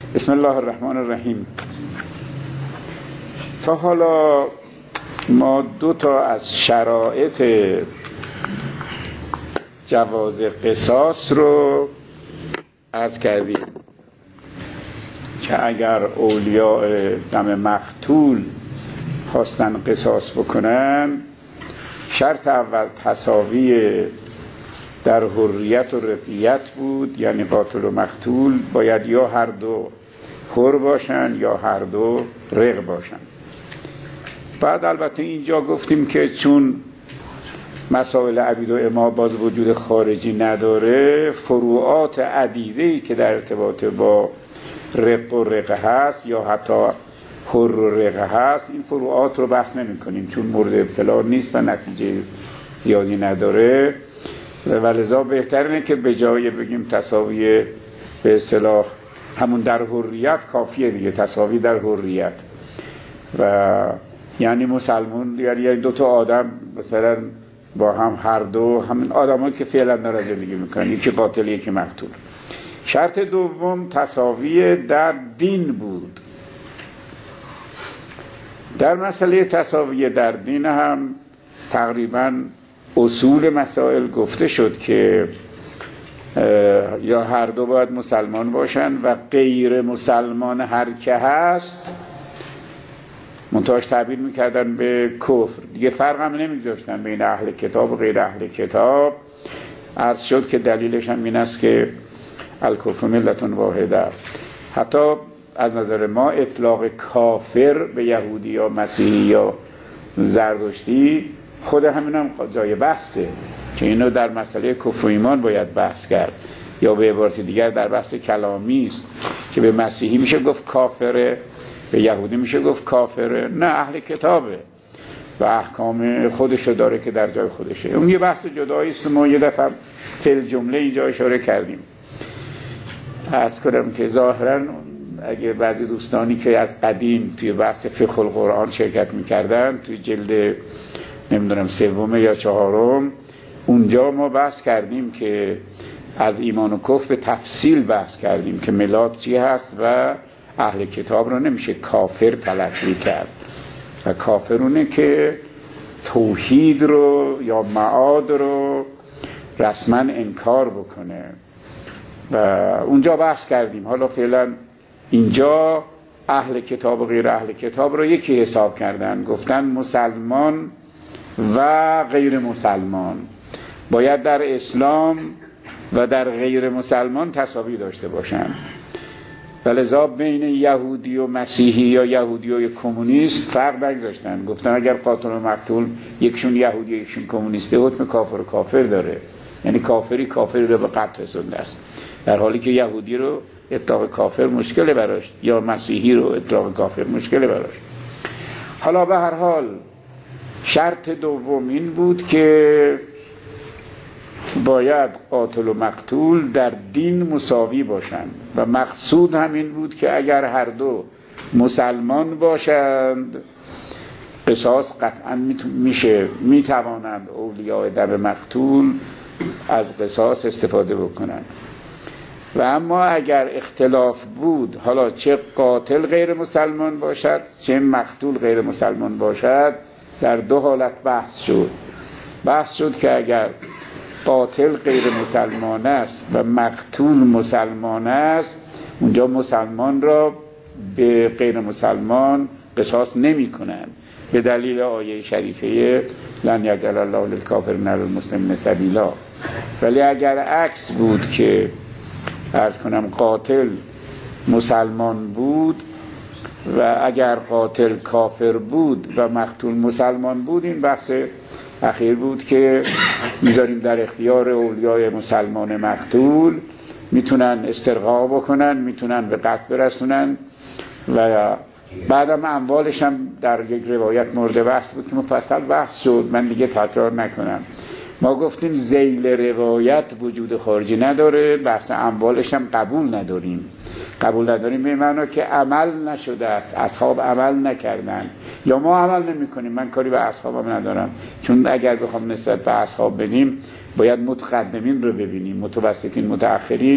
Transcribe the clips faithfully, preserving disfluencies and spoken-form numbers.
بسم الله الرحمن الرحیم. تا حالا ما دو تا از شرایط جواز قصاص رو عرض کردیم که اگر اولیاء دم مقتول خواستن قصاص بکنن، شرط اول تساوی در حریت و رقیت بود، یعنی قاتل و مقتول باید یا هر دو حر باشن یا هر دو رق باشن. بعد البته اینجا گفتیم که چون مسائل عبید و اما باز وجود خارجی نداره، فروعات عدیده‌ای که در ارتباط با رق و رقه هست یا حتی حر و رقه هست، این فروعات رو بحث نمی کنیم چون مورد ابتلا نیست و نتیجه زیادی نداره و لذا بهتره که به جای بگیم تساوی به اصطلاح همون در حریت کافیه دیگه، تساوی در حریت. و یعنی مسلمان یعنی دو تا آدم مثلا با هم هر دو همین آدمایی که فعلا دارن زندگی میکنن، یکی قاتل یکی مقتول. شرط دوم تساوی در دین بود. در مسئله تساوی در دین هم تقریبا اصول مسائل گفته شد که یا هر دو باید مسلمان باشن و غیر مسلمان هر که هست منتهاش تعبیر میکردن به کفر، دیگه فرق هم نمیذاشتن بین اهل کتاب و غیر اهل کتاب. عرض شد که دلیلش هم این است که الکفر ملت واحده. حتی از نظر ما اطلاق کافر به یهودی یا مسیحی یا زرتشتی خود همین هم جای بحثه که اینو در مسئله کفر و ایمان باید بحث کرد، یا به عبارت دیگر در بحث کلامی است که به مسیحی میشه گفت کافره، به یهودی میشه گفت کافره، نه اهل کتابه و احکام خودشو داره که در جای خودشه. اون یه بحث جدایی است. ما یه دفعه فل جمله اینجا اشاره کردیم. عرض کنم که ظاهرا اگه بعضی دوستانی که از قدیم توی بحث فقه القرآن شرکت میکردن، توی جلد نمیدونم سوم یا چهارم، اونجا ما بحث کردیم که از ایمان و کفر به تفصیل بحث کردیم که ملاک چی هست و اهل کتاب رو نمیشه کافر تلقی کرد و کافرونه که توحید رو یا معاد رو رسما انکار بکنه و اونجا بحث کردیم. حالا فعلا اینجا اهل کتاب و غیر اهل کتاب رو یکی حساب کردن، گفتن مسلمان و غیر مسلمان باید در اسلام و در غیر مسلمان تساوی داشته باشن. ولذا بین یهودی و مسیحی یا یهودی و کمونیست فرق نگذاشتن، گفتن اگر قاتل و مقتول یکشون یهودی یکشون کمونیسته، حکم کافر و کافر داره، یعنی کافری کافری رو به قتل رسونده است، در حالی که یهودی رو اطلاق کافر مشکل براش یا مسیحی رو اطلاق کافر مشکل براش. حالا به هر حال شرط دوم این بود که باید قاتل و مقتول در دین مساوی باشند و مقصود همین بود که اگر هر دو مسلمان باشند قصاص قطعا میشه، میتوانند اولیاء دم مقتول از قصاص استفاده بکنند. و اما اگر اختلاف بود، حالا چه قاتل غیر مسلمان باشد چه مقتول غیر مسلمان باشد، در دو حالت بحث شد. بحث شد که اگر قاتل غیر مسلمان است و مقتول مسلمان است، اونجا مسلمان را به غیر مسلمان قصاص نمی کنند به دلیل آیه شریفه لن یجعل الله للکافرین علی المسلمین سبیلا. ولی اگر عکس بود که عرض کنم قاتل مسلمان بود و اگر قاتل کافر بود و مقتول مسلمان بود، این بحث اخیر بود که میذاریم در اختیار اولیای مسلمان مقتول، میتونن استرقاق بکنن، میتونن به قتل برسونن و بعدم اموالش هم در یک روایت مورد بحث بود که مفصل بحث شد، من دیگه تکرار نکنم. ما گفتیم ذیل روایت وجود خارجی نداره، بحث اموالش هم قبول نداریم. قبول نداریم به معنی که عمل نشده است، اصحاب عمل نکردن یا ما عمل نمی کنیم. من کاری به اصحابم ندارم، چون اگر بخوام نسبت به اصحاب بدیم باید متقدمین رو ببینیم، متوسطین متأخرین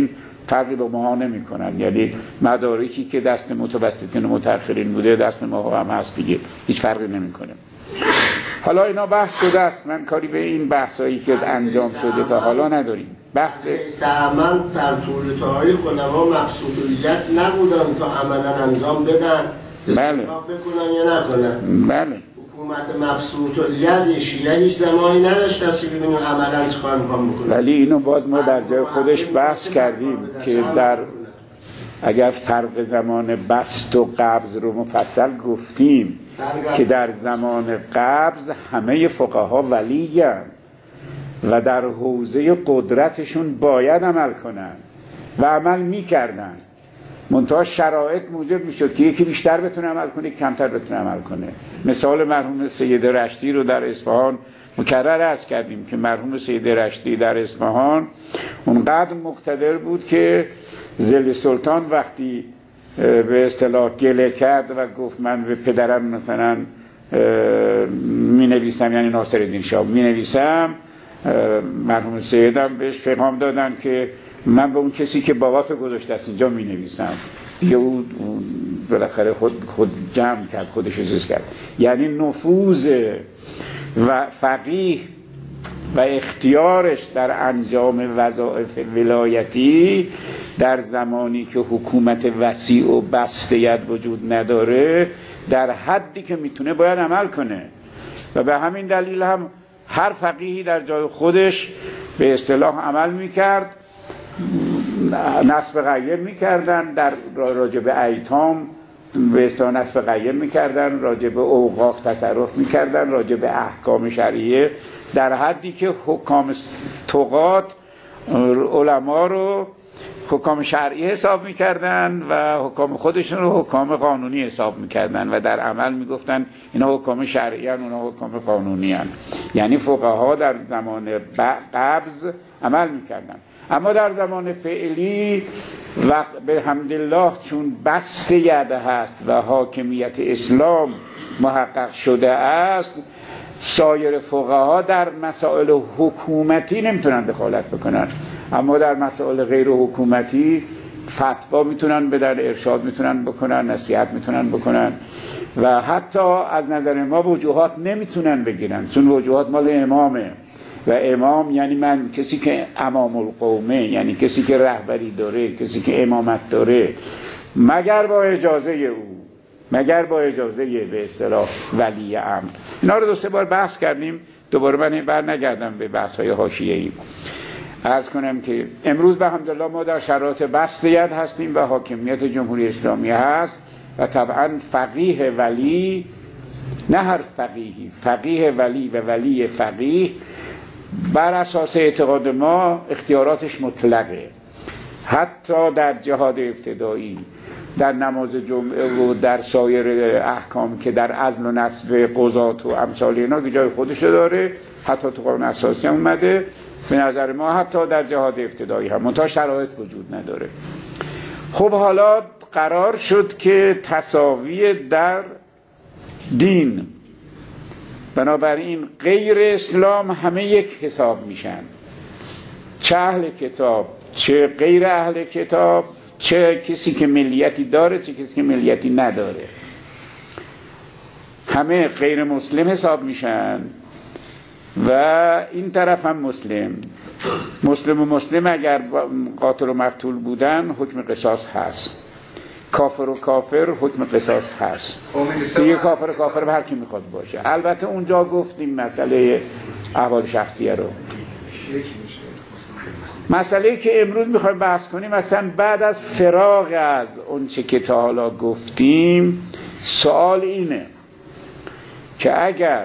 فرقی با ماها نمی کنن. یعنی مدارکی که دست متوسطین و متأخرین بوده دست ما هم هست دیگه، هیچ فرقی نمی کنه. حالا اینا بحث شده است، من کاری به این بحثایی که انجام شده تا حالا نداریم. بحث عمل در طول تاریخ علما مقصودیت نبودن تا عملا انجام بدن، بله بکنن یا نکنن. بله حکومت مبسوطیت شیعه هیچ زمانی نداشت دست که ببینیم عملا چیکار می‌خوام بکنن. ولی اینو باز ما در جای خودش بحث کردیم که در اگر فرق زمان بسط و قبض رو مفصل گفتیم که در زمان قبض همه فقها ولی هستند و در حوزه قدرتشون باید عمل کنن و عمل میکردن، منتها شرایط موجب میشد که یکی بیشتر بتونه عمل کنه، کمتر بتونه عمل کنه. مثال مرحوم سید رشتی رو در اصفهان مکرر عرض کردیم که مرحوم سید رشتی در اصفهان اونقدر مقتدر بود که ضل سلطان وقتی به اصطلاح گله کرد و گفت من به پدرم مثلا می نویسم، یعنی ناصرالدین شاه می نویسم، مرحوم سیدم بهش پیغام دادن که من به اون کسی که باباتو گذاشته است اینجا می نویسم. دیگه او بالاخره خود خود جمع کرد، خودش چیز کرد. یعنی نفوذ و فقیه و اختیارش در انجام وظایف ولایتی در زمانی که حکومت وسیع و بسطه‌یت وجود نداره در حدی که میتونه باید عمل کنه و به همین دلیل هم هر فقیهی در جای خودش به اصطلاح عمل میکرد، نصب غیر میکردن، در راجع به ایتام به اصطلاح نصب غیر میکردن، راجع به اوقاف تصرف میکردن، راجع به احکام شرعیه، در حدی که حکام تقاط علما رو حکام شرعی حساب میکردن و حکام خودشون رو حکام قانونی حساب میکردن و در عمل میگفتن اینا حکام شرعی هن، اونا حکام قانونی هن. یعنی فقها در زمان قبض عمل میکردن. اما در زمان فعلی و به حمدالله چون بسط ید هست و حاکمیت اسلام محقق شده است، سایر فقها در مسائل حکومتی نمیتونن دخالت بکنن، اما در مسائل غیر حکومتی فتوا میتونن بدن، ارشاد میتونن بکنن، نصیحت میتونن بکنن و حتی از نظر ما وجوهات نمیتونن بگیرن، چون وجوهات مال امامه و امام یعنی من کسی که امام القومه، یعنی کسی که رهبری داره، کسی که امامت داره، مگر با اجازه او، مگر با اجازه به اصطلاح ولی امر. اینا رو دو سه بار بحث کردیم، دوباره من بر نگردم به بحث های حاشیه‌ای. عرض کنم که امروز به حمدالله ما در شرایط بسطیت هستیم و حاکمیت جمهوری اسلامی هست و طبعا فقیه ولی، نه هر فقیهی، فقیه ولی و ولی فقیه بر اساس اعتقاد ما اختیاراتش مطلقه، حتی در جهاد ابتدایی، در نماز جمعه و در سایر احکام که در عزل و نصب قضات و امثال اینا که جای خودش داره، حتی تو قانون اساسی هم اومده. به نظر ما حتی در جهاد ابتدایی هم منتها شرایط وجود نداره. خب حالا قرار شد که تساوی در دین، بنابراین غیر اسلام همه یک حساب میشن، چه اهل کتاب چه غیر اهل کتاب، چه کسی که ملیتی داره چه کسی که ملیتی نداره، همه غیر مسلم حساب میشن و این طرف هم مسلم. مسلم و مسلم اگر قاتل و مقتول بودن حکم قصاص هست، کافر و کافر حکم قصاص هست. دیگه کافر و کافر به هر کی میخواد باشه. البته اونجا گفتیم مسئله احوال شخصیه رو. مسئله که امروز میخوایم بحث کنیم مثلا بعد از فراغ از اون چه که تا حالا گفتیم، سوال اینه که اگر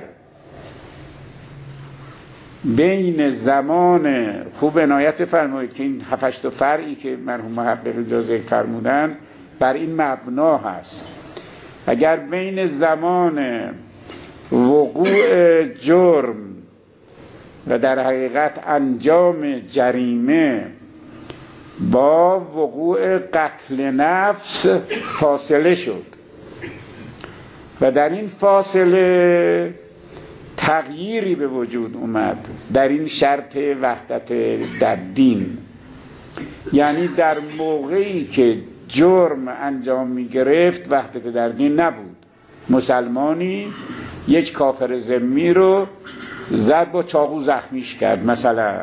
بین زمان، خوب عنایت فرمایید که این هفت تا فرعی که مرحوم محقق اجازه فرمودن بر این مبنا هست، اگر بین زمان وقوع جرم و در حقیقت انجام جریمه با وقوع قتل نفس فاصله شد و در این فاصله تغییری به وجود اومد در این شرط وحدت در دین، یعنی در موقعی که جرم انجام می گرفت وحدت در دین نبود. مسلمانی یک کافر ذمی رو زد با چاقو زخمیش کرد، مثلا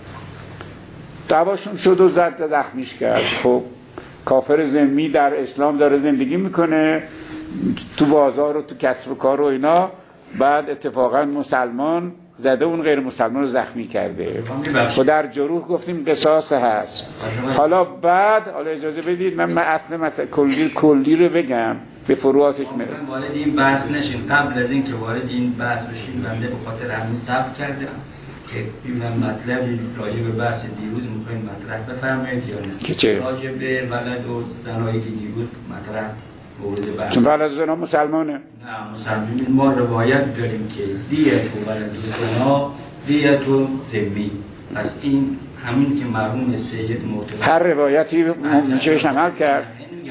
دعواشون شد و زد زخمیش کرد. خب کافر ذمی در اسلام داره زندگی میکنه تو بازار و تو کسب و کار و اینا، بعد اتفاقا مسلمان زده اون غیر مسلمان رو زخمی کرده و در جروح گفتیم قصاص هست. حالا بعد حالا اجازه بدید من اصل مثلا کلی کلی رو بگم به فروعاتش میرم. وارد این بحث نشیم. قبل از اینکه وارد این بحث بشیم بنده به خاطر همین صبر کردم که من مطلبی راجع به بحث دیروز می‌خوایم مطرح بفرمایید یا نه؟ که چه؟ راجع به ولد و زنایی که دیروز مطرح مورد بحث. چون ولد و زنا مسلمانه؟ نه مسلمانه. ما روایت داریم که دیت و ولد و زنا دیت و ذمی. پس این همین که مرحوم سید مرتضی هر روایتی میشه بهش عمل کرد.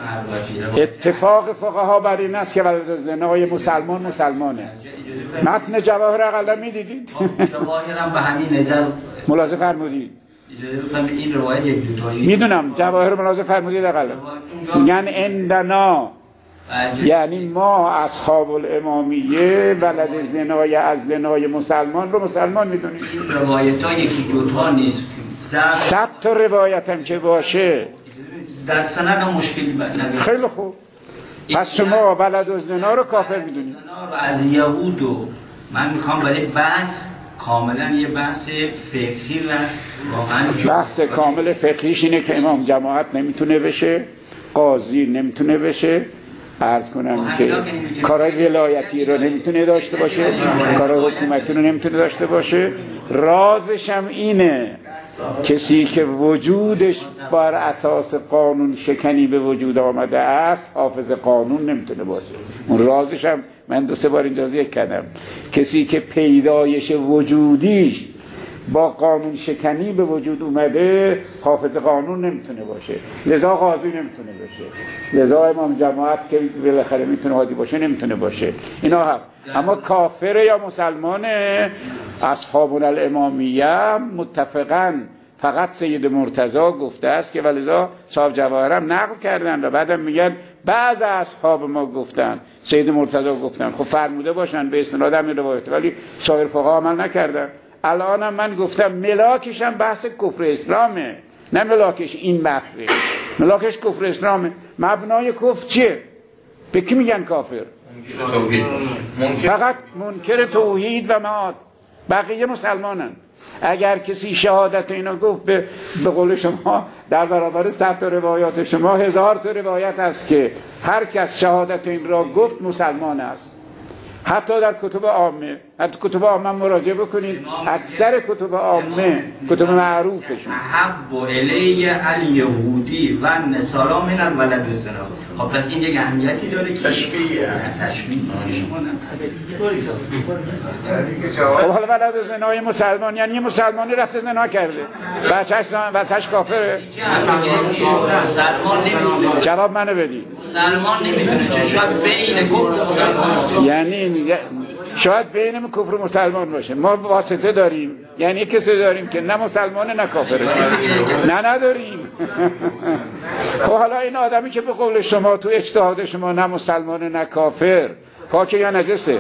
اتفاق فقها بر این است که ولد زنای مسلمان مسلمانه. متن جواهر اقلا میدیدید؟ جواهر هم به همین نظر ملاحظه فرمودید. این روایت یک دو تایی میدونم جواهر ملاحظه فرمودید اقلا میگن اندنا، یعنی ما اصحاب الامامیه ولد زنای از زنای مسلمان رو مسلمان میدونیم. روایت ها یکی دو تا نیست، صد تا روایت هم که باشه در سند هم مشکلی نداره. خیلی خوب، پس شما ولد و زنا رو کافر میدونید؟ زنا رو از یهود و من میخوام برای بحث کاملا یه بحث فقهی و واقعا بحث کامل فقهیش اینه که امام جماعت نمیتونه بشه، قاضی نمیتونه بشه، عرض کنم که کارهای ولایتی رو نمیتونه داشته باشه، کارهای حکومتی رو نمیتونه داشته باشه. رازش هم اینه کسی که وجودش بر اساس قانون شکنی به وجود آمده است حافظ قانون نمیتونه باشه. اون رازش هم من دو سه بار اینجا ذکر کردم، کسی که پیدایش وجودیش با قانون شکنی به وجود اومده حافظ قانون نمیتونه باشه، لذا قاضی نمیتونه باشه، لذا امام جماعت که بالاخره میتونه هادی باشه نمیتونه باشه. اینا هست. اما کافر یا مسلمانه اصحابنا الامامیه متفقاً فقط سید مرتضی گفته است که ولذا صاحب جواهرم نقل کردن و بعدم میگن بعض اصحاب ما گفتن، سید مرتضی گفتن. خب فرموده باشن به استناد همین روایت، ولی سایر فقها عمل نکردن. الانم من گفتم ملاکش هم بحث کفر اسلامه، نه ملاکش این بحثه، ملاکش کفر اسلامه. مبنای کفر چیه؟ به کی میگن کافر؟ فقط منکر توحید و معاد، بقیه مسلمانن. اگر کسی شهادت اینو گفت به, به قول شما در برابر صد تا روایات شما هزار تا روایت است که هر کس شهادت این را گفت مسلمان است. حتی در کتب عامه، حتی کتب عامه مراجعه بکنید، اکثر کتب عامه کتب معروفشون احب الیه الیهودی و النصارا من الولد والزنا. خب پس این یک اهمیتی داره که تشبیه تشبیه شما خب حالا ولد و زنای مسلمان یعنی یه مسلمانی رفته زنا کرده بچه‌ش بچه‌ش کافره؟ جواب منو بدید. مسلمان نمیدونه چه شاید بین کفر یعنی شاید بینم کفر و مسلمان باشه. ما واسطه داریم، یعنی کسی داریم که نه مسلمانه نه کافره. نه نداریم. خب حالا این آدمی که به قول شما تو اجتهاد شما نه مسلمانه نه کافر، پاکه یا نجسه؟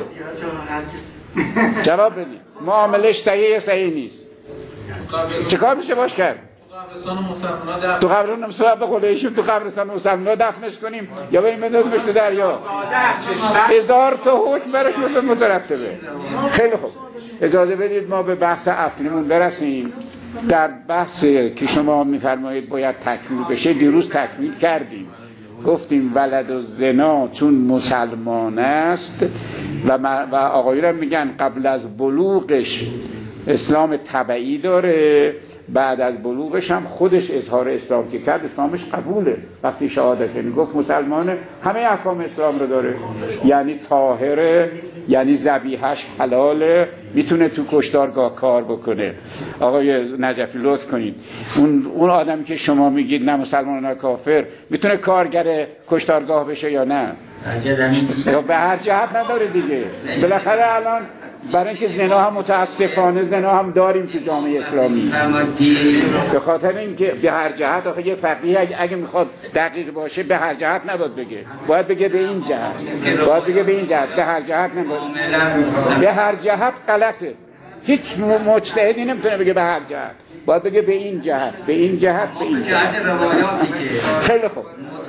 جواب بدید. معاملش صحیح صحیح نیست. چیکار میشه باش کرد؟ تو قبرستان مسلمان به قول ایشون تو قبرستان مسلمان دفنش کنیم یا بریم بندازیمش تو دریا؟ هزار تا حکم برش مترتبه. خیلی خوب، اجازه بدید ما به بحث اصلیمون برسیم. در بحث که شما میفرمایید باید تکمیل بشه، دیروز تکمیل کردیم. گفتیم ولد و زنا چون مسلمان است و, و آقایون میگن قبل از بلوغش اسلام تبعی داره، بعد از بلوغش هم خودش اظهار اسلام که کرد اسلامش قبوله. وقتی شهادت یعنی گفت مسلمانه، همه احکام اسلام رو داره، یعنی طاهره، یعنی ذبیحش حلاله، میتونه تو کشتارگاه کار بکنه. آقای نجفی لطف کنید، اون اون آدمی که شما میگید نه مسلمان نه کافر میتونه کارگر کشتارگاه بشه یا نه؟ به هر جهت نداره دیگه. بالاخره الان برای اینکه زنا هم متاسفانه زنا هم داریم تو جامعه اسلامی. به خاطر اینکه به هر جهت، آخه یه فقیه اگه, اگه میخواد دقیق باشه به هر جهت نباید بگه، باید بگه به این جهت، باید بگه به این جهت، به هر جهت نباید، به هر جهت غلطه. هیچ مجتهدی نمیتونه بگه به هر جهت، باید بگه به این جهت، به این جهت، به این جهت. خیلی خوب،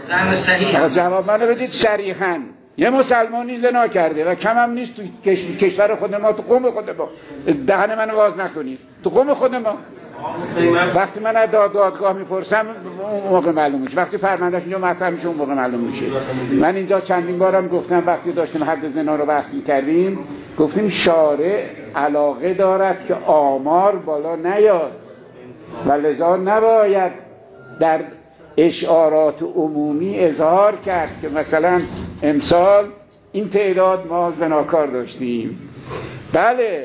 جواب منو بدید صریحاً. یه مسلمانی زنا کرده و کم هم نیست تو کشور خود ما، تو قوم خود ما، دهن منو باز نکنید، تو قوم خود ما وقتی من از داد دادگاه میپرسم اون موقع معلوم میشه، وقتی فرماندهش اینجا مطرح میشه اون موقع معلوم میشه. من اینجا چندین بارم گفتم وقتی داشتیم حد زنا رو بحث میکردیم، گفتیم شارع علاقه دارد که آمار بالا نیاد و لذا نباید در اشعارات عمومی اظهار کرد که مثلا امسال این تعداد ما زناکار داشتیم. بله،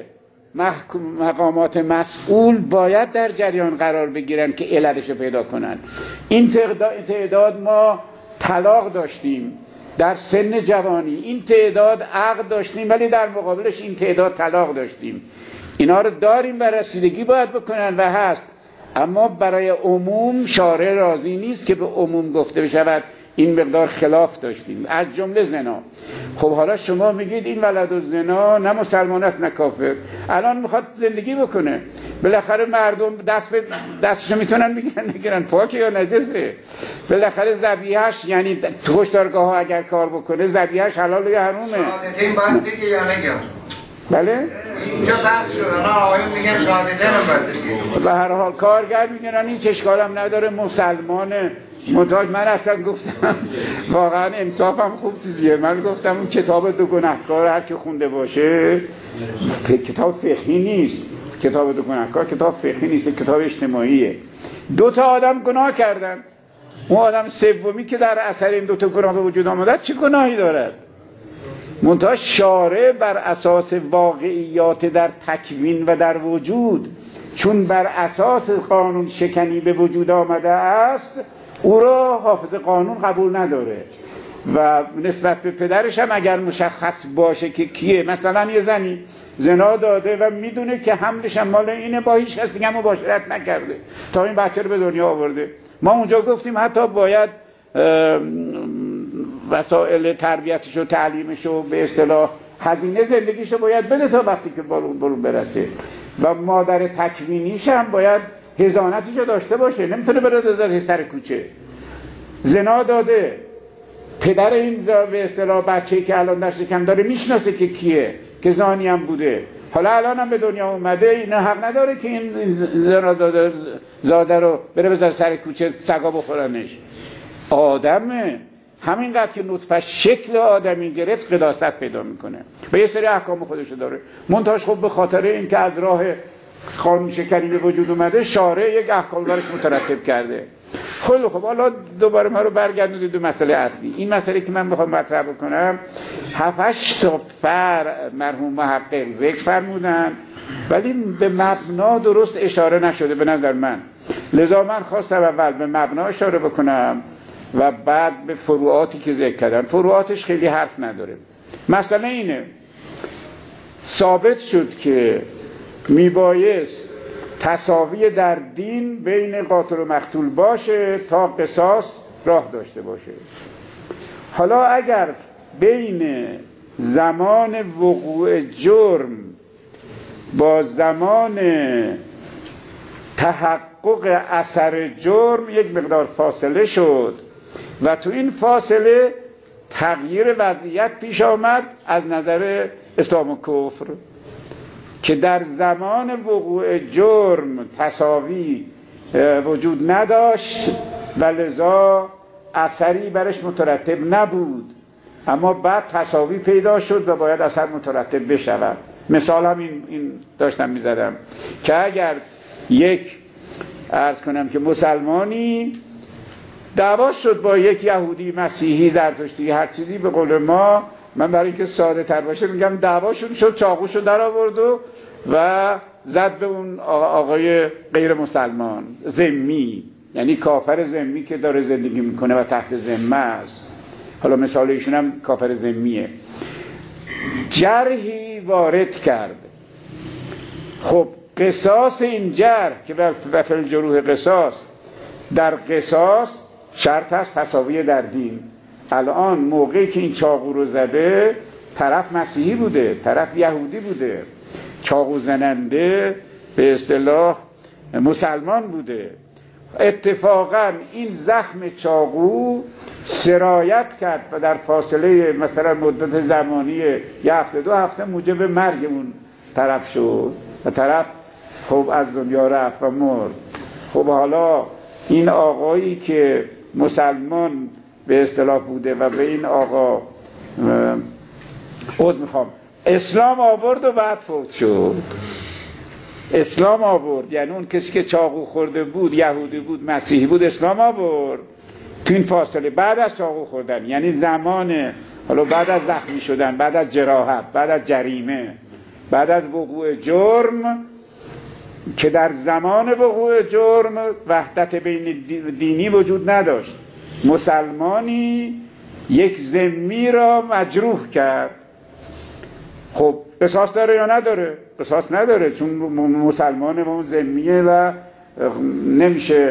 مقامات مسئول باید در جریان قرار بگیرن که علتشو پیدا کنن. این تعداد ما طلاق داشتیم در سن جوانی، این تعداد عقد داشتیم ولی در مقابلش این تعداد طلاق داشتیم. اینا رو داریم و رسیدگی باید بکنن و هست، اما برای عموم شارع راضی نیست که به عموم گفته بشود این مقدار خلاف داشتیم، از جمله زنا. خب حالا شما میگید این ولد و زنا نه مسلمان است نه کافر، الان میخواد زندگی بکنه، بالاخره مردم دست به دستشو میتونن بگیرن نگیرن، پاکه یا نجسه. بالاخره ذبیحه‌اش، یعنی تو هشدارگاه ها اگر کار بکنه ذبیحه‌اش حلال یا حرومه. این باید بگه یا نگه؟ بله؟ اینجا بحث شده، نه آقایون میگن شهادتین هم باید بگه. به هر حال کارگر میگن این اشکالم نداره، مسلمانه. منتاج من اصلا گفتم واقعا انصافم خوب چیزیه، من گفتم اون کتاب دو گناهکار هر که خونده باشه، کتاب فقهی نیست، کتاب دو گناهکار کتاب فقهی نیست، کتاب اجتماعیه. دو تا آدم گناه کردن، اون آدم سومی که در اثر این دو تا گناه به وجود آمده چه گناهی دارد؟ منتها شارع بر اساس واقعیات در تکوین و در وجود، چون بر اساس قانون شکنی به وجود آمده است، او را حافظ قانون قبول نداره و نسبت به پدرش هم اگر مشخص باشه که کیه، مثلا یه زنی زنا داده و میدونه که حملش هم مال اینه، با هیچ کس دیگه مباشرت نکرده تا این بچه رو به دنیا آورده، ما اونجا گفتیم حتی باید وسایل تربیتش و تعلیمش و به اصطلاح هزینه زندگیشو باید بده تا وقتی که برون برون برسه، و مادر تکوینیش هم باید حضانتشو داشته باشه، نمیتونه بره در سر کوچه. زنا داده، پدر این به اصطلاح بچه‌ای که الان در شکم داره میشناسه که کیه، که زانی هم بوده، حالا الان هم به دنیا اومده، این حق نداره که این زنا داده زاده رو بره بذاره سر کوچه سگا بخورنش. آدمه، همینقدر که نطفه شکل آدمی گرفت قداست پیدا میکنه و یه سری احکام خودشو داره. منتهاش خب به خاطر این که از راه قانون شکنی به وجود اومده، شارع یک احکام برش مترتب کرده. خیلی خب، حالا دوباره ما رو برگردونید به مسئله اصلی. این مسئله که من میخوام مطرح بکنم، هفت تا فر مرحوم محقق ذکر فرمودن ولی به مبنا درست اشاره نشده به نظر من، لذا من خواستم اول به مبنا اشاره بکنم و بعد به فروعاتی که ذکر کردن. فروعاتش خیلی حرف نداره. مسئله اینه، ثابت شد که میبایست تساوی در دین بین قاتل و مقتول باشه تا قصاص راه داشته باشه. حالا اگر بین زمان وقوع جرم با زمان تحقق اثر جرم یک مقدار فاصله شد و تو این فاصله تغییر وضعیت پیش آمد از نظر اسلام و کفر، که در زمان وقوع جرم تساوی وجود نداشت و لذا اثری برش مترتب نبود، اما بعد تساوی پیدا شد و باید اثر مترتب بشود. مثال هم این, این داشتم میزدم که اگر یک عرض کنم که مسلمانی دعوا شد با یک یهودی، مسیحی، زرتشتی، هر چیزی، به قول ما، من برای اینکه ساده تر باشه میگم دعواشون شد، چاقوشو در آورد و, و زد به اون آقای غیر مسلمان ذمی، یعنی کافر ذمی که داره زندگی میکنه و تحت ذمه است. حالا مثال ایشون هم کافر ذمیه. جرحی وارد کرد. خب قصاص این جرح که و فی الجروح قصاص، در قصاص شرط هست تساوی در دین. الان موقعی که این چاقو رو زده طرف مسیحی بوده، طرف یهودی بوده، چاقو زننده به اصطلاح مسلمان بوده. اتفاقا این زخم چاقو سرایت کرد و در فاصله مثلا مدت زمانی یه هفته دو هفته موجب مرگ اون طرف شد و طرف خب از دنیا رفت و مرد. خب حالا این آقایی که مسلمان به اصطلاح بوده و به این آقا عذر میخوام اسلام آورد و بعد فوت شد، اسلام آورد، یعنی اون کسی که چاقو خورده بود یهودی بود مسیحی بود اسلام آورد تو این فاصله بعد از چاقو خوردن، یعنی زمان حالا بعد از زخمی شدن، بعد از جراحت، بعد از جریمه، بعد از وقوع جرم، که در زمان وقوع جرم وحدت بین دینی وجود نداشت. مسلمانی یک ذمی را مجروح کرد، خب قصاص داره یا نداره؟ قصاص نداره، چون مسلمان و ذمیه و نمیشه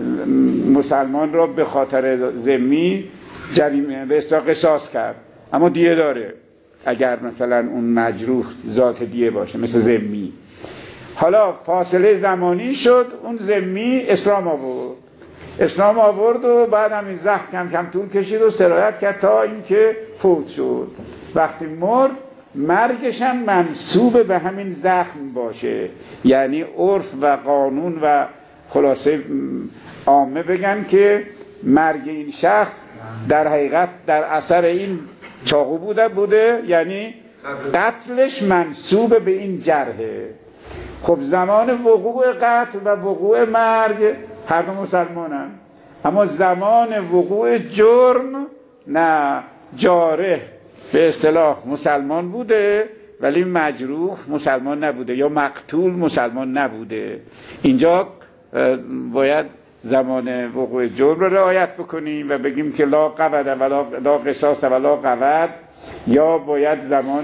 مسلمان را به خاطر ذمی جریمه به اصطلاح قصاص کرد، اما دیه داره اگر مثلا اون مجروح ذات دیه باشه مثل ذمی. حالا فاصله زمانی شد، اون ذمی اسلام آورد، اسلام آورد و بعد همین زخم کم کم طول کشید و سرایت کرد تا اینکه فوت شد. وقتی مرد مرگش هم منسوب به همین زخم باشه، یعنی عرف و قانون و خلاصه عامه بگن که مرگ این شخص در حقیقت در اثر این چاقو بوده بوده یعنی قتلش منسوب به این جرحه. خب زمان وقوع قتل و وقوع مرگ هر دو مسلمانن، اما زمان وقوع جرم نه، جارح به اصطلاح مسلمان بوده ولی مجروح مسلمان نبوده یا مقتول مسلمان نبوده. اینجا باید زمان وقوع جرم رو رعایت بکنیم و بگیم که لا قود ولا لا قصاص ولا قود، یا باید زمان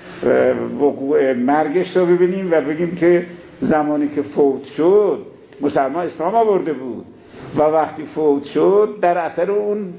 وقوع مرگش رو ببینیم و بگیم که زمانی که فوت شد مسلمان اسلام آورده بود و وقتی فوت شد در اثر اون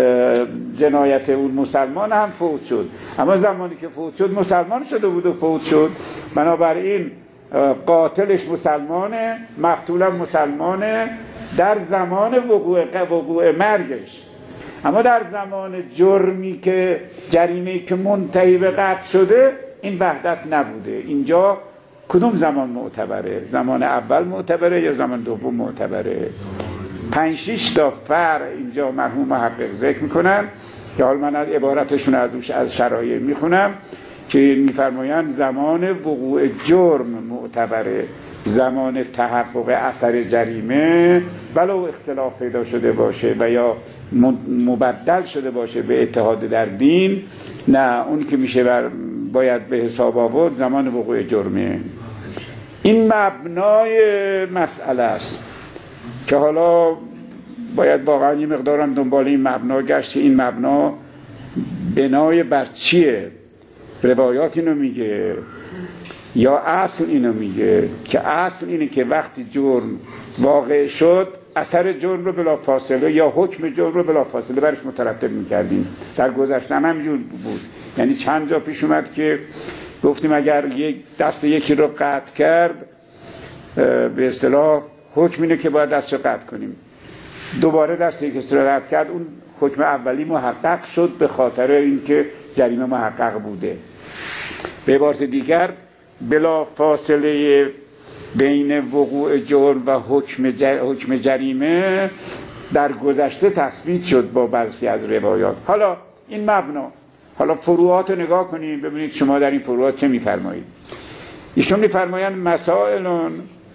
جنایت اون مسلمان هم فوت شد، اما زمانی که فوت شد مسلمان شده بود و فوت شد، بنابراین قاتلش مسلمانه مقتولم مسلمانه در زمان وقوع وقوع مرگش. اما در زمان جرمی که جریمه‌ای که منتهی به قتل شده این وحدت نبوده. اینجا کدوم زمان معتبره؟ زمان اول معتبره یا زمان دوم معتبره؟ پنج شش تا فرع اینجا مرحوم محقق ذکر میکنن که حال من از عبارتشون از از شرایع میخونم که میفرمایند زمان وقوع جرم معتبره، زمان تحقق اثر جریمه ولو اختلاف پیدا شده باشه و یا مبدل شده باشه به اتحاد در دین، نه، اون که میشه بر باید به حساب آورد زمان وقوع جرمه. این مبنای مسئله است که حالا باید واقعا یه مقدارم دنبال این مبنا گشت که این مبنا بنای بر چیه؟ روایات اینو میگه یا اصل اینو میگه؟ که اصل اینه که وقتی جرم واقع شد اثر جرم رو بلا فاصله یا حکم جرم رو بلا فاصله برش مترتب میکردیم. در گذشته هم همینجور بود، یعنی چند جا پیش اومد که گفتیم اگر یک دست یکی رو قطع کرد به اصطلاح حکم اینه که باید دست رو قطع کنیم، دوباره دست یکی رو قطع کرد اون حکم اولی محقق شد به خاطر اینکه جریمه محقق بوده. به عبارت دیگر بلا فاصله بین وقوع جرم و حکم, جر... حکم جریمه در گذشته تثبیت شد با بعضی از روایات. حالا این مبنا، حالا فروعات رو نگاه کنید ببینید شما در این فروعات چه میفرمایید. ایشون میفرمایند مسائلون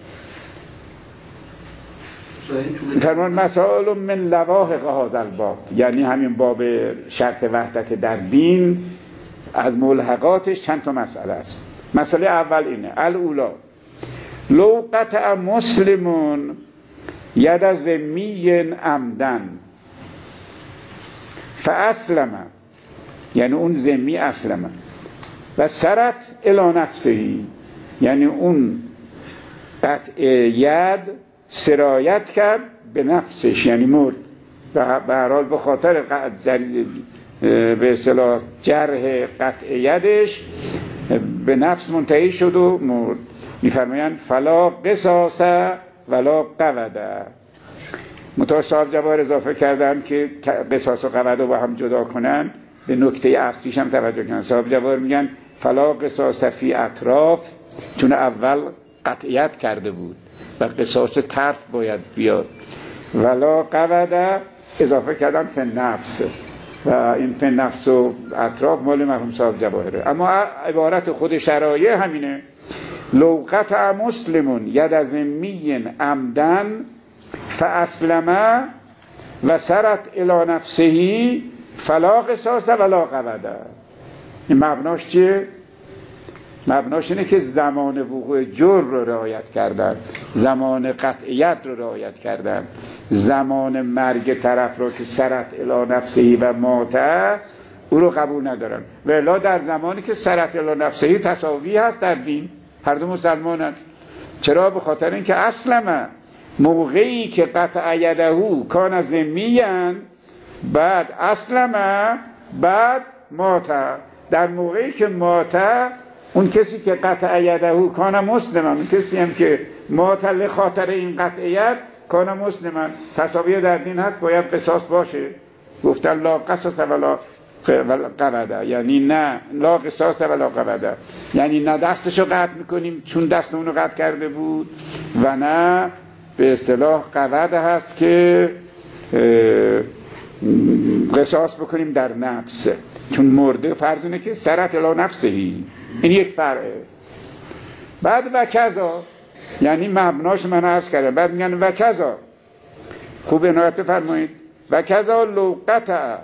فرمان مسائل من لواحق هذا الباب، یعنی همین باب شرط وحدت در دین از ملحقاتش چند تا مسئله است. مسئله اول اینه الاولا لو قطع مسلمون ید ذمی عمدن فاسلم، یعنی اون ذمی اسلم و سرت الی نفسهی، یعنی اون قطع ید سرایت کرد به نفسش، یعنی مرد و به هر حال به خاطر به اصطلاح جرح قطع یدش به نفس منتهی شد و مرد. میفرمایند فلا قصاص ولا قوده. متأ صاحب جواهر اضافه کردن که قصاص و قوده با هم جدا کنن، به نکته اصلیش هم توجه کنن. صاحب جواهر میگن فلا قصاص فی اطراف، چون اول قطعیت کرده بود و قصاص طرف باید بیاد. ولا قوده اضافه کردن فی نفس و این فی نفس و اطراف مال مرحوم صاحب جواهره. اما عبارت خود شرایع همینه: لو قطع مسلم ید ذمی عمدن فاسلم و سرت الی نفسه فلا قصاص ولا قوده. این مبناش چیه؟ مبناش اینه که زمان وقوع جرم رو رعایت کردن، زمان قطعیت رو رعایت کردن، زمان مرگ طرف رو که سرت الی نفسه و ماته او رو قبول ندارن. و الا در زمانی که سرت الی نفسه تساوی هست در دین، هر دو مسلمانن. چرا؟ به خاطر اینکه اسلمه، موقعی که قطع یده کان ذمیًا، بعد اسلمه، بعد ماته. در موقعی که ماته، اون کسی که قطع یده کان مسلما، اون کسی هم که ماته لخاطر این قطعیت کان مسلما، تساوی در دین هست، باید قصاص باشه. گفتن لا قصاص ولا قوده، یعنی نه لا قصاص ولا قوده، یعنی نه دستشو قطع میکنیم چون دست اونو قطع کرده بود و نه به اصطلاح قوده هست که قصاص بکنیم در نفس، چون مرده فرض اینه که سرت الی نفسهی. این یک فرعه. بعد و کذا، یعنی مبناش من عرض کردم. بعد میگن و کذا، خوب عنایت بفرمایید، و کذا لو قطع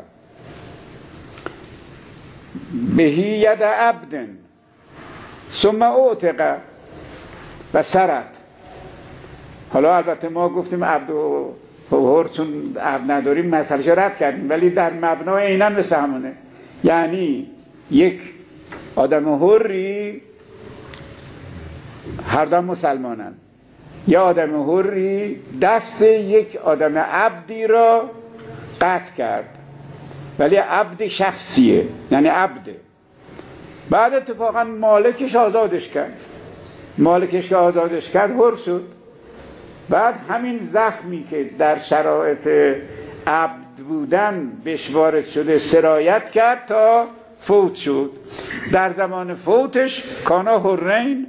بهی ید عبد ثم اعتق و سرت. حالا البته ما گفتیم عبد و حر، چون عبد نداریم مسئله‌اش رد کردیم، ولی در مبنا عیناً مثل همونه. یعنی یک آدم حری، هر دو مسلمانن، یا آدم حری دست یک آدم عبدی را قطع کرد، ولی عبد شخصیه، یعنی عبده. بعد اتفاقا مالکش آزادش کرد، مالکش که آزادش کرد حر شد. بعد همین زخمی که در شرایط عبد بودن بهش وارد شده سرایت کرد تا فوت شد. در زمان فوتش کانا حرین،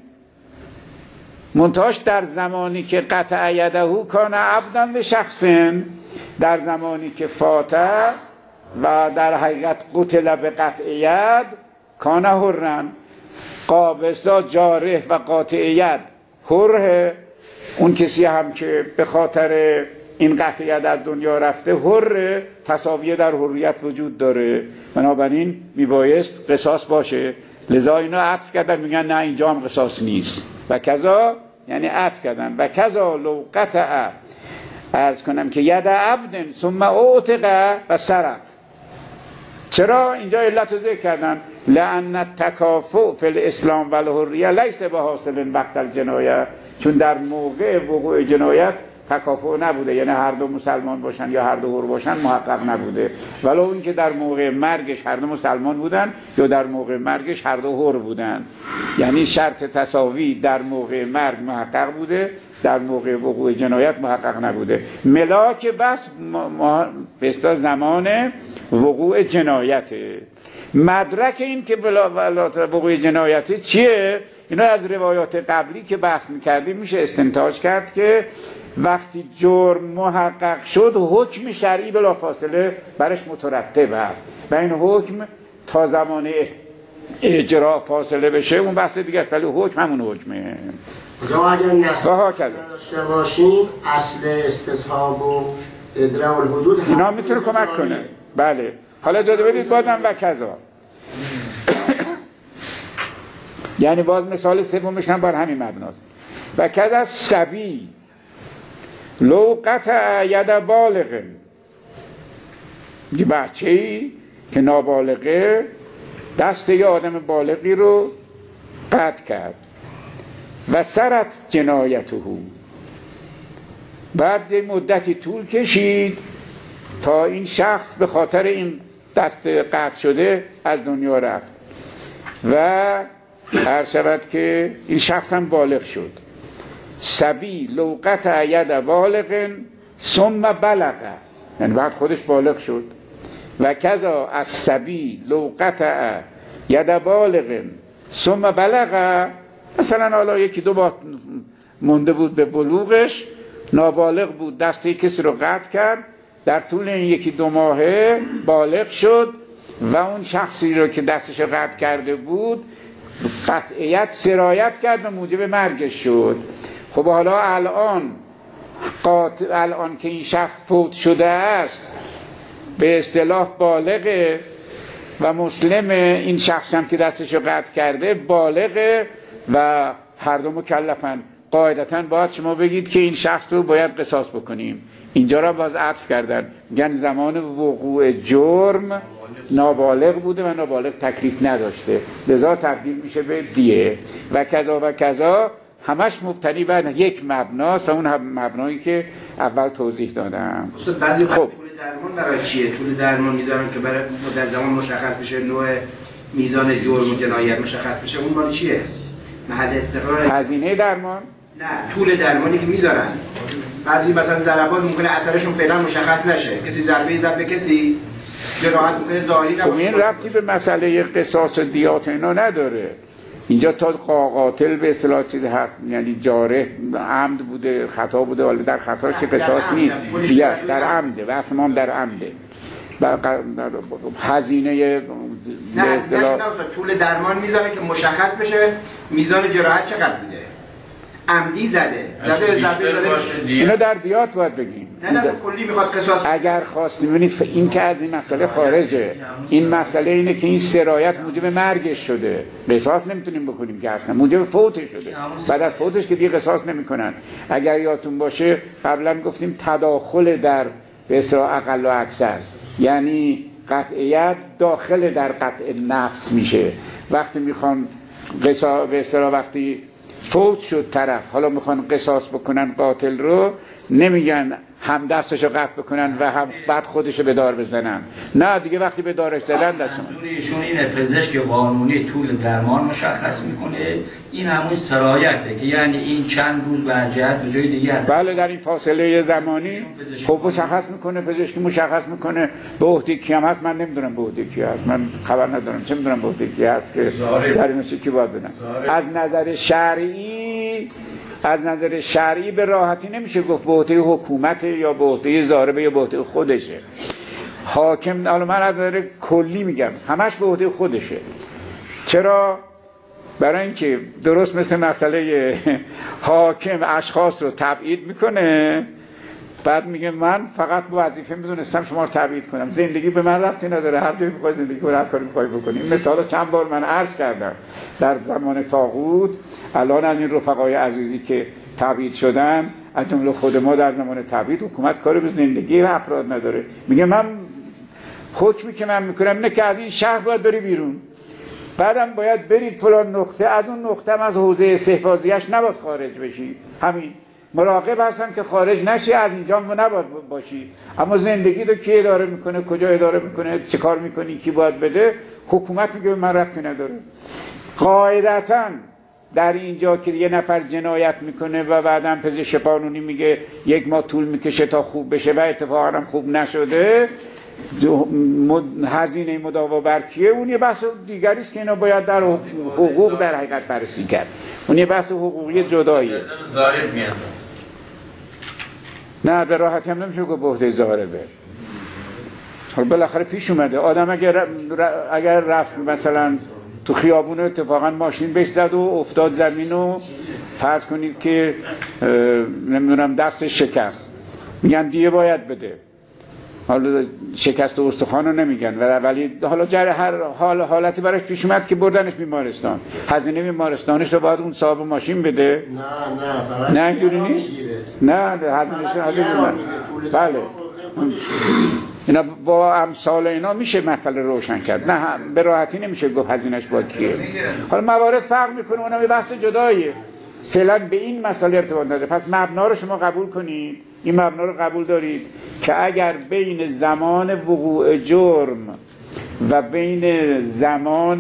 منتهاش در زمانی که قطع یده کانا عبدن به شخصن، در زمانی که فاته و در حقیقت قتل به قطع ید کانا حرن. قابضا جارح و قاطع ید حره، اون کسی هم که به خاطر این قطع ید از دنیا رفته حره، تساویه در حریت وجود داره، بنابراین میبایست قصاص باشه. لذا اینا عطف کردن، میگن نه اینجا هم قصاص نیست. و کذا یعنی عطف کردن. و کذا لو قطع، عرض کنم که ید عبد ثم اعتق و سرت. چرا اینجا علت ذکر کردن؟ لأن التکافؤ فی الاسلام و الحریه لیس بحاصل وقت الجنایه، چون در موقع وقوع جنایت تکافؤ نبوده، یعنی هر دو مسلمان باشن یا هر دو حر باشن محقق نبوده، ولو اینکه در موقع مرگش هر دو مسلمان بودن یا در موقع مرگش هر دو حر بودن. یعنی شرط تساوی در موقع مرگ محقق بوده، در موقع وقوع جنایت محقق نبوده. ملاک بس به اصطلاح زمان وقوع جنایته. مدرک این که وقوع جنایته چیه؟ اینا از روایات قبلی که بحث میکردیم میشه استنتاج کرد که وقتی جرم محقق شد حکم شرعی بلافاصله برش مترتب است و این حکم تا زمان اجرا فاصله بشه اون بحث دیگه است، ولی حکم همون حکمه. یا اگر نصب داشته باشیم اصل استصحاب و ادراء الحدود اینا میتونه کمک کنه. بله. حالا اجازه بدید بازم و کذا یعنی باز مثال سومش هم بر همین مبناست. و کذا صبی لو قطع ید بالغ، یه بچه‌ای که نابالغه دست یه آدم بالغی رو قطع کرد و سرت جنایته. بعد یه مدتی طول کشید تا این شخص به خاطر این دست قطع شده از دنیا رفت و عرض شود که این شخص هم بالغ شد. صبی لو قطع ید بالغ ثم بلغ، یعنی بعد خودش بالغ شد. و کذا از صبی لو قطع ید بالغ ثم بلغ، مثلا حالا یکی دو ماه مونده بود به بلوغش، نابالغ بود، دسته کسی رو قطع کرد، در طول این یکی دو ماهه بالغ شد و اون شخصی رو که دستش رو قطع کرده بود قطعیت سرایت کرد و موجب مرگش شد. خب حالا الان قاطع، الان که این شخص فوت شده است به اصطلاح بالغه و مسلم، این شخص هم که دستش رو قطع کرده بالغه و هر دو مکلفن، قاعدتاً باید شما بگید که این شخص رو باید قصاص بکنیم. اینجا را باز عطف کردن، میگن زمان وقوع جرم نابالغ بوده و نابالغ تکلیف نداشته، لذا تبدیل میشه به دیه. و کذا و کذا همش مبتنی بر یک مبناست و اون هم مبنایی که اول توضیح دادم. استاد بعضی خب طول درمان برای چیه؟ طول درمان میذارن که برای در زمان مشخص بشه نوع میزان جرم و جنایت مشخص بشه، اون مال چیه؟ محل استقرار هزینه درمان؟ نه، طول درمانی که میذارن. بعضی مثلا ضربات ممکنه اثرشون فعلا مشخص نشه، کسی ضربه زد به کسی جراحت ممکنه ظاهری نباشه. خب این ربطی به مسئله قصاص و دیات اینا نداره. اینجا تا قاتل به اصطلاح چیز هست، یعنی جارح عمد بوده خطا بوده، ولی در خطا که قصاص نیست، دیگه در عمده و اصلا در عمده. هزینه به اصطلاح طول درمان میذاره که مشخص بشه میزان جراحت چقدر بوده، عمدی زده زده زده زده اینو در دیات باید بگیم. نه نه کلی میخواد قصاص. اگر خواستیم ببینید این که از این مسئله خارجه، این مسئله اینه که این سرایت موجب مرگش شده، قصاص نمیتونیم بکنیم که اصلا موجب فوتش شده، بعد از فوتش که دیگه قصاص نمیکنن. اگر یادتون باشه قبلا گفتیم تداخل در به اصطلاح اقل و اکثر، یعنی قطعیت داخل در قطع نفس میشه. وقتی میخوان قصاص به اصطلاح وقتی فوت شد طرف، حالا میخوان قصاص بکنن قاتل رو، نمیگن هم دستشو قطع بکنن و هم بعد خودشو به دار بزنن، نه دیگه وقتی به دارش زدن دستشون. ایشون اینه پزشک قانونی طول درمان مشخص میکنه، این همون سرایته که یعنی این چند روز برجهت به جای دیگه. بله در این فاصله زمانی خب مشخص میکنه، پزشکی مشخص میکنه به عهده کی هم هست. من نمیدونم به عهده کی هست، من خبر ندارم، چه میدونم به عهده کی هست که جریمه‌شو کی باید بدن. از نظر شرعی از نظر شرعی به راحتی نمیشه گفت به عهده حکومت یا به عهده ضاربه یا به عهده خودشه. حاکم، حالا من از نظر کلی میگم، همش به عهده خودشه. چرا؟ برای اینکه درست مثل مسئله حاکم اشخاص رو تبعید میکنه، بعد میگه من فقط وظیفه میدونستم شما رو تبعید کنم، زندگی به من ربطی نداره، هر جایی میخوای زندگی کنی، هر کاری میخوای بکنی. این مثالا چند بار من عرض کردم در زمان طاغوت. الان از این رفقای عزیزی که تبعید شدن، از جمله خود ما در زمان تبعید، حکومت کاری به زندگی افراد نداره. میگه من حکمی که من میکنم اینه که از این شهر باید بری بیرون، بعدم باید برید فلان نقطه، از اون نقطه هم از حوزه استحفاظیش نباید خارج بشی، همین مراقب هستم که خارج نشی، از اینجا نباید باشی. اما زندگی رو کی اداره میکنه، کجا اداره میکنه، چه کار میکنی، کی باید بده؟ حکومت میگه به من ربطی نداره. قاعدتاً در اینجا که یه نفر جنایت میکنه و بعدم پزشک قانونی میگه یک ماه طول میکشه تا خوب بشه و اتفاقا هم خوب نشده، هزینه مداوا بر کیه؟ اون یه بحث دیگری است که اینا باید در حقوق در حقیقت بررسی کرد. اون یه بحث حقوقی جداییه. ضارب میاد. نه به راحتی هم نمیشه که به عهده ضاربه. حالا بالاخره پیش اومده آدم اگر اگر رفت مثلا تو خیابون اتفاقا ماشین بهش زد و افتاد زمین و فرض کنید که نمیدونم دستش شکست، میگن دیه باید بده. حالا شکست استخوان رو نمیگن ولی حالا جر هر حال حالتی براش پیش اومد که بردنش بیمارستان، هزینه بیمارستانش رو باید اون صاحب ماشین بده. نه نه نه اینجوری نیست. نه هزینه‌اش هزینه بله اینا با امثال اینا میشه مسئله روشن کرد، نه به راحتی نمیشه گفت هزینه‌اش با کیه. حالا موارد فرق میکنه، اونم یه بحث جداییه، فعلا به این مسئله ارتباط نداره. پس مبنا رو شما قبول کنید، این مبنا رو قبول دارید که اگر بین زمان وقوع جرم و بین زمان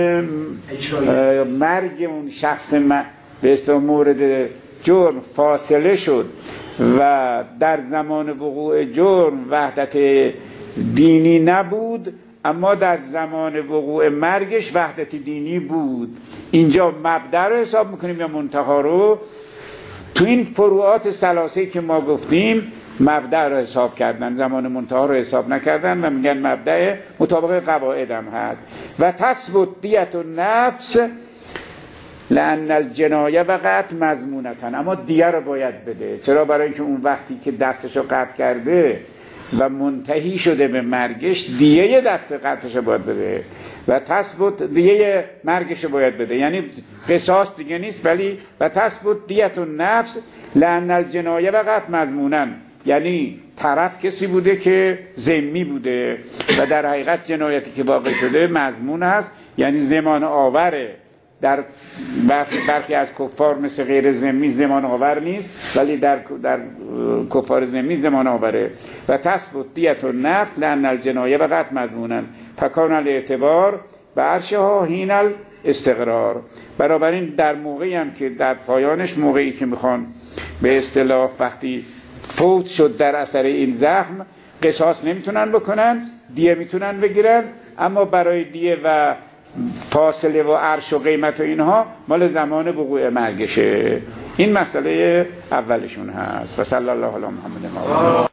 مرگ اون شخص به اصطلاح مورد جرم فاصله شد و در زمان وقوع جرم وحدت دینی نبود، اما در زمان وقوع مرگش وحدت دینی بود، اینجا مبدأ رو حساب میکنیم یا منتها رو؟ تو این فروعات ثلاثه که ما گفتیم مبدأ رو حساب کردن، زمان منتها رو حساب نکردن و میگن مبدأ مطابق قواعد هم هست. و تثبت دیت النفس لأن الجنایه وقعت مضمونتن، اما دیه رو باید بده. چرا؟ برای اینکه اون وقتی که دستشو قطع کرده و منتهی شده به مرگش، دیه دست قطعش باید بده و تثبت دیه مرگش باید بده، یعنی قصاص دیگه نیست، ولی و تثبت دیت النفس لأن الجنایه وقعت مضمونن، یعنی طرف کسی بوده که ذمی بوده و در حقیقت جنایتی که واقع شده مضمون است، یعنی زمان آوره. در برخی از کفار مثل غیر ذمی زمان آور نیست، ولی در در کفار ذمی زمان آوره. و تثبت دیت النفس لأن الجنایه وقعت مضمونا فکان الاعتبار و عرشها حین الاستقرار. بنابراین در موقعی هم که در پایانش، موقعی که میخوان به اصطلاح وقتی فوت شد در اثر این زخم، قصاص نمیتونن بکنن، دیه میتونن بگیرن، اما برای دیه و فاصله و عرش و قیمت و اینها مال زمان وقوع مرگشه. این مسئله اولشون هست. و صلی الله علی محمد.